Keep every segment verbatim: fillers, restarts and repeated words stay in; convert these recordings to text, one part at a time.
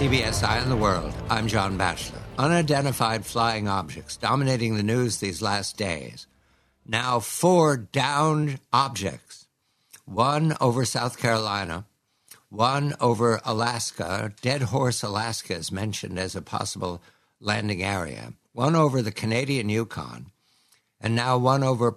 C B S Eye on the World, I'm John Batchelor. Unidentified flying objects dominating the news these last days. Now four downed objects. One over South Carolina, one over Alaska. Dead Horse, Alaska is mentioned as a possible landing area. One over the Canadian Yukon, and now one over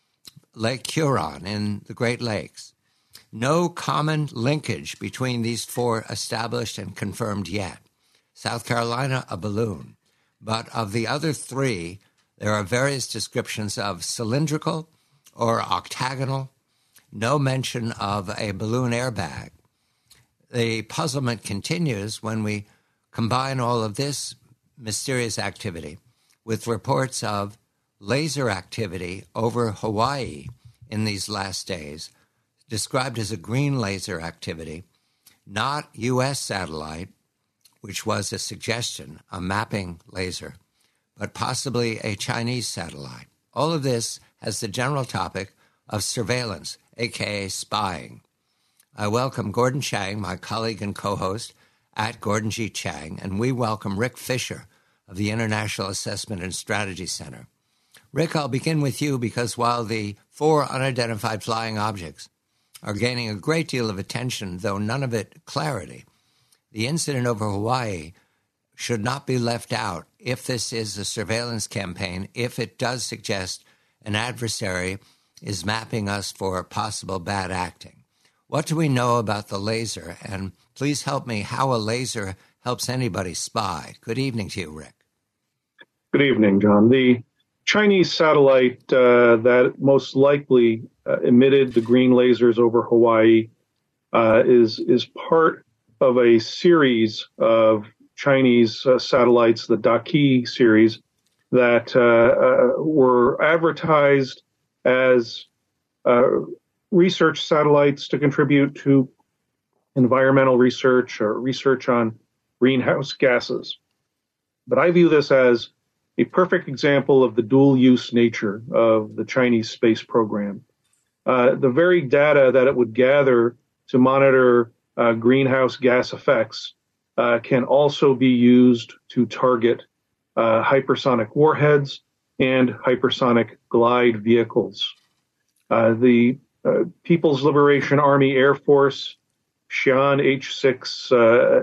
Lake Huron in the Great Lakes. No common linkage between these four established and confirmed yet. South Carolina, a balloon. But of the other three, there are various descriptions of cylindrical or octagonal. No mention of a balloon airbag. The puzzlement continues when we combine all of this mysterious activity with reports of laser activity over Hawaii in these last days, described as a green laser activity, not U S satellite, which was a suggestion, a mapping laser, but possibly a Chinese satellite. All of this has the general topic of surveillance, a k a spying. I welcome Gordon Chang, my colleague and co-host at Gordon G. Chang, and we welcome Rick Fisher of the International Assessment and Strategy Center. Rick, I'll begin with you because while the four unidentified flying objects are gaining a great deal of attention, though none of it clarity, the incident over Hawaii should not be left out if this is a surveillance campaign, if it does suggest an adversary is mapping us for possible bad acting. What do we know about the laser? And please help me how a laser helps anybody spy. Good evening to you, Rick. Good evening, John. The Chinese satellite uh, that most likely uh, emitted the green lasers over Hawaii uh, is is part of a series of Chinese uh, satellites, the Daqi series, that uh, uh, were advertised as uh, research satellites to contribute to environmental research or research on greenhouse gases. But I view this as a perfect example of the dual-use nature of the Chinese space program. Uh, the very data that it would gather to monitor uh, greenhouse gas effects uh, can also be used to target uh, hypersonic warheads and hypersonic glide vehicles. Uh, the uh, People's Liberation Army Air Force Xi'an H six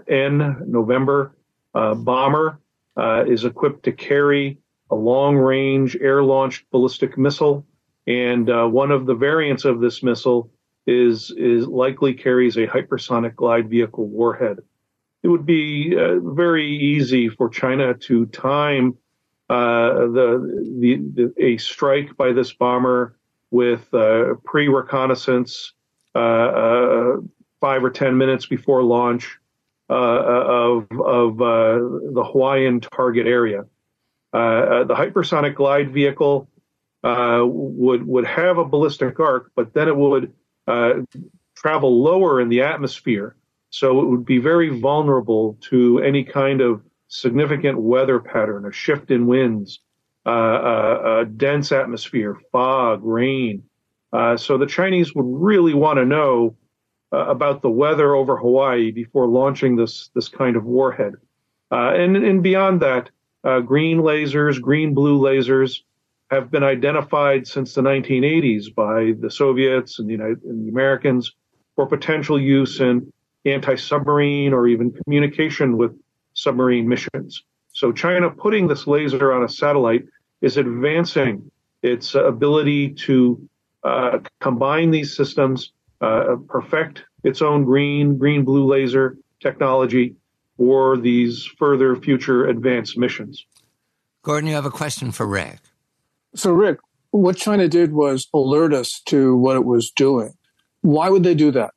N November uh, bomber uh, is equipped to carry a long-range air-launched ballistic missile, and uh, one of the variants of this missile is is likely carries a hypersonic glide vehicle warhead. It would be uh, very easy for China to time uh, the, the, the a strike by this bomber with uh, pre-reconnaissance uh, uh, five or ten minutes before launch uh, of of uh, the Hawaiian target area. Uh, uh, the hypersonic glide vehicle uh, would would have a ballistic arc, but then it would uh, travel lower in the atmosphere, so it would be very vulnerable to any kind of significant weather pattern, a shift in winds, uh, uh, a dense atmosphere, fog, rain. Uh, so the Chinese would really want to know uh, about the weather over Hawaii before launching this this kind of warhead. Uh, and, and beyond that, uh, green lasers, green-blue lasers have been identified since the nineteen eighties by the Soviets and the, United, and the Americans for potential use in anti-submarine or even communication with submarine missions. So China putting this laser on a satellite is advancing its ability to uh, combine these systems, uh, perfect its own green, green-blue laser technology for these further future advanced missions. Gordon, you have a question for Rick. So, Rick, what China did was alert us to what it was doing. Why would they do that?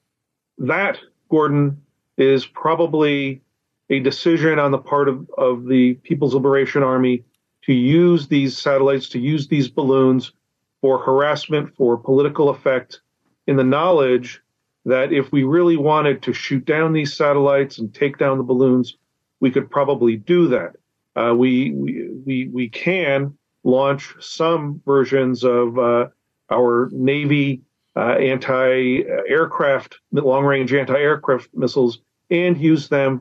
That, Gordon, is probably a decision on the part of, of the People's Liberation Army to use these satellites, to use these balloons for harassment, for political effect, in the knowledge that if we really wanted to shoot down these satellites and take down the balloons, we could probably do that. Uh, we, we, we, we can launch some versions of uh, our Navy uh, anti-aircraft, long-range anti-aircraft missiles and use them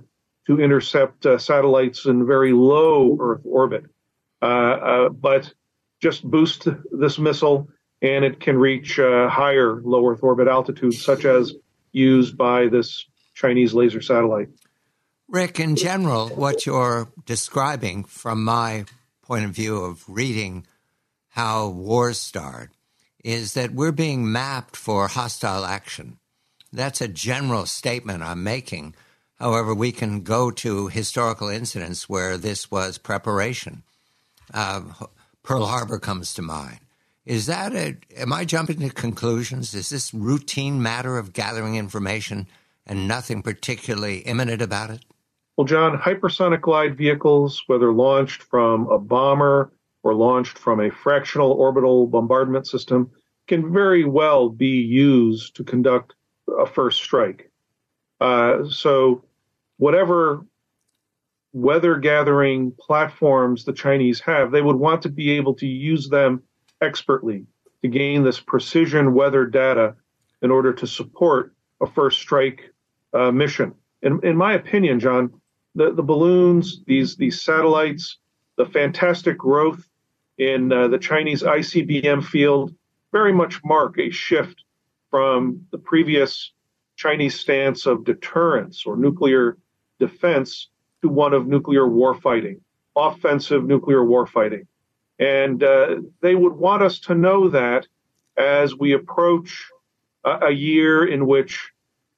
to intercept uh, satellites in very low Earth orbit. Uh, uh, but just boost this missile, and it can reach uh, higher low Earth orbit altitudes, such as used by this Chinese laser satellite. Rick, in general, what you're describing from my point of view of reading how wars start is that we're being mapped for hostile action. That's a general statement I'm making. However, we can go to historical incidents where this was preparation. Uh, Pearl Harbor comes to mind. Is that a, am I jumping to conclusions? Is this routine matter of gathering information and nothing particularly imminent about it? Well, John, hypersonic glide vehicles, whether launched from a bomber or launched from a fractional orbital bombardment system, can very well be used to conduct a first strike. Uh, so whatever weather gathering platforms the Chinese have, they would want to be able to use them expertly to gain this precision weather data in order to support a first strike uh, mission. In, in my opinion, John, the, the balloons, these, these satellites, the fantastic growth in uh, the Chinese I C B M field very much mark a shift from the previous Chinese stance of deterrence or nuclear defense to one of nuclear warfighting, offensive nuclear warfighting. And uh, they would want us to know that as we approach a, a year in which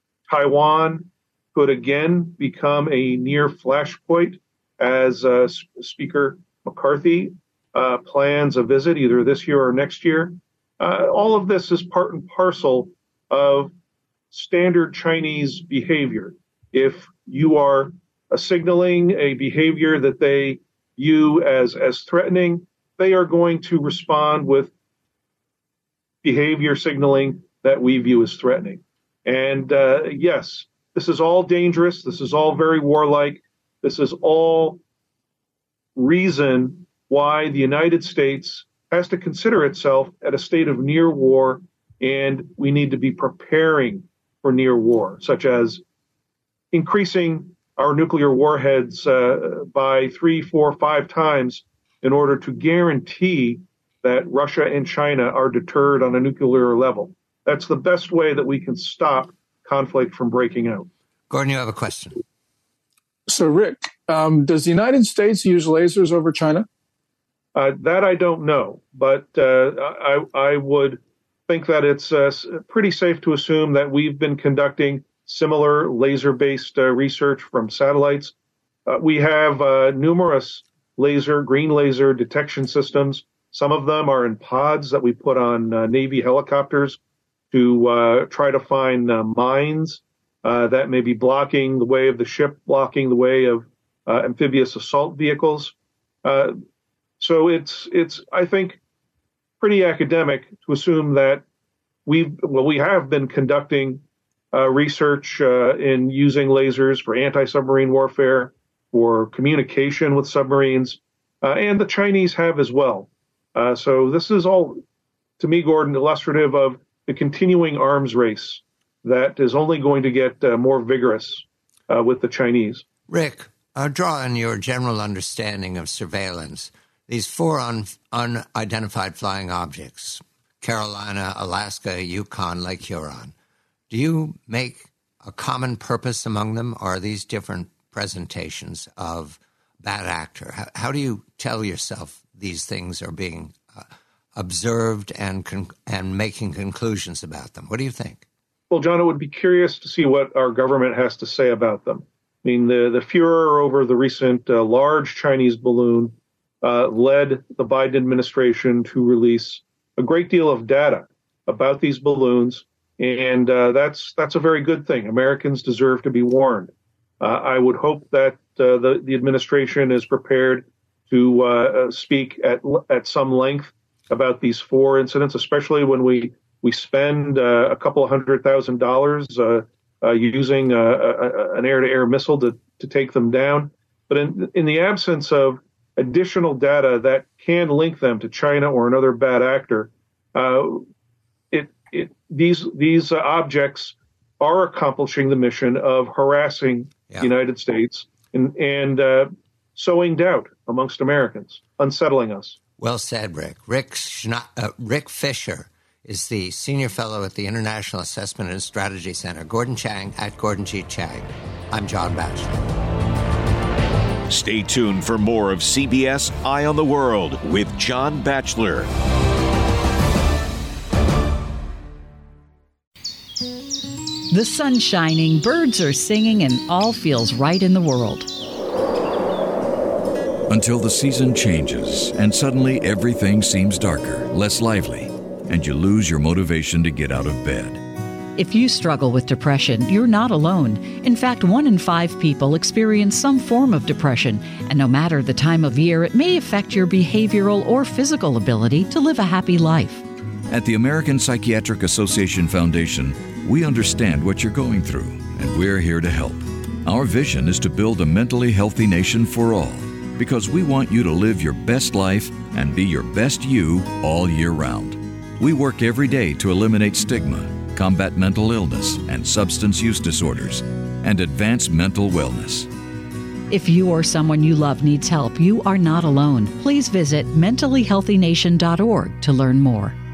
Taiwan could again become a near flashpoint as uh, S- Speaker McCarthy uh, plans a visit either this year or next year. Uh, all of this is part and parcel of standard Chinese behavior. If you are uh, signaling a behavior that they view as, as threatening, they are going to respond with behavior signaling that we view as threatening. And uh, yes, this is all dangerous. This is all very warlike. This is all reason why the United States has to consider itself at a state of near war, and we need to be preparing for near war, such as increasing our nuclear warheads uh, by three, four, five times in order to guarantee that Russia and China are deterred on a nuclear level. That's the best way that we can stop conflict from breaking out. Gordon, you have a question. So, Rick, um, does the United States use lasers over China? Uh, that I don't know, but uh, I, I would think that it's uh, pretty safe to assume that we've been conducting similar laser-based uh, research from satellites. Uh, we have uh, numerous laser, green laser detection systems. Some of them are in pods that we put on uh, Navy helicopters to uh, try to find uh, mines uh, that may be blocking the way of the ship, blocking the way of uh, amphibious assault vehicles. Uh, so it's, it's, I think, pretty academic to assume that we've, well, we have been conducting uh, research uh, in using lasers for anti-submarine warfare, for communication with submarines, uh, and the Chinese have as well. Uh, so this is all, to me, Gordon, illustrative of the continuing arms race that is only going to get uh, more vigorous uh, with the Chinese. Rick, I'll draw on your general understanding of surveillance. These four un- unidentified flying objects, Carolina, Alaska, Yukon, Lake Huron, do you make a common purpose among them, or are these different presentations of bad actor? How, how do you tell yourself these things are being uh, observed and con- and making conclusions about them? What do you think? Well, John, I would be curious to see what our government has to say about them. I mean, the, the furor over the recent uh, large Chinese balloon uh, led the Biden administration to release a great deal of data about these balloons, and uh, that's that's a very good thing. Americans deserve to be warned. Uh, I would hope that uh, the, the administration is prepared to uh, speak at at some length about these four incidents, especially when we we spend uh, a couple of hundred thousand dollars uh, uh, using uh, a, an air-to-air missile to, to take them down. But in, in the absence of additional data that can link them to China or another bad actor, uh, it, it these these uh, objects are accomplishing the mission of harassing yeah. the United States and, and uh, sowing doubt amongst Americans, unsettling us. Well said, Rick. Rick, Schna- uh, Rick Fisher is the senior fellow at the International Assessment and Strategy Center. Gordon Chang at Gordon G. Chang. I'm John Batchelor. Stay tuned for more of C B S Eye on the World with John Batchelor. The sun's shining, birds are singing, and all feels right in the world. Until the season changes, and suddenly everything seems darker, less lively, and you lose your motivation to get out of bed. If you struggle with depression, you're not alone. In fact, one in five people experience some form of depression, and no matter the time of year, it may affect your behavioral or physical ability to live a happy life. At the American Psychiatric Association Foundation, we understand what you're going through, and we're here to help. Our vision is to build a mentally healthy nation for all, because we want you to live your best life and be your best you all year round. We work every day to eliminate stigma, combat mental illness and substance use disorders, and advance mental wellness. If you or someone you love needs help, you are not alone. Please visit mentally healthy nation dot org to learn more.